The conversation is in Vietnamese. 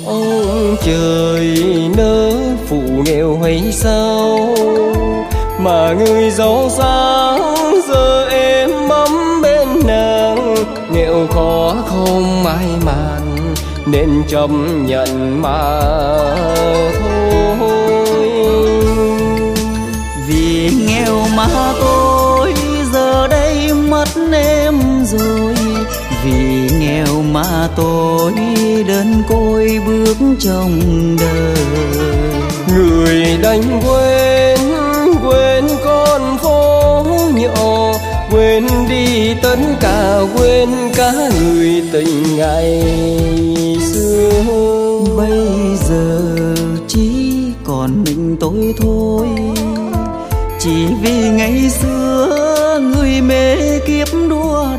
Ông trời nỡ phụ nghèo hay sao mà người giàu sang giờ em bám bên nàng, nghèo khó không mãi mạn nên chấp nhận mà thôi. Vì nghèo mà tôi giờ đây mất em rồi, vì nghèo mà tôi đơn côi bước trong đời. Người đành quên con phố nhỏ, quên đi tất cả, quên cả người tình ngày xưa. Bây giờ chỉ còn mình tôi thôi, chỉ vì ngày xưa người mê kiếp đua